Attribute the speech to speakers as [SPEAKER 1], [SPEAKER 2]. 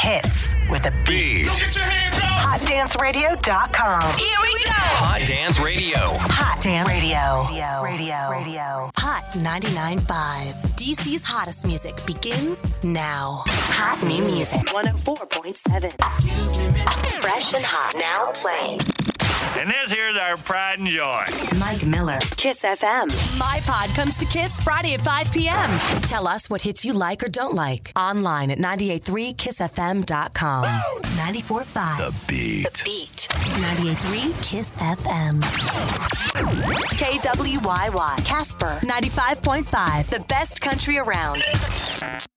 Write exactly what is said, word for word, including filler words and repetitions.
[SPEAKER 1] hits with a beat.
[SPEAKER 2] Go get your hands up!
[SPEAKER 1] hot dance radio dot com.
[SPEAKER 3] Here we go.
[SPEAKER 4] Hot Dance Radio.
[SPEAKER 1] Hot Dance Radio. Radio. Radio. Radio. Hot ninety-nine point five. D C's hottest music begins now. Hot new music. one oh four point seven. Fresh and hot. Now playing.
[SPEAKER 5] And this here's our pride and joy.
[SPEAKER 1] Mike Miller. Kiss F M.
[SPEAKER 3] My pod comes to Kiss Friday at five p.m.
[SPEAKER 1] Tell us what hits you like or don't like. Online at ninety-eight point three kiss f m dot com. ninety-four point five.
[SPEAKER 4] The Beat.
[SPEAKER 1] The Beat. ninety-eight point three Kiss F M. K W Y Y. Casper. ninety-five point five. The best country around.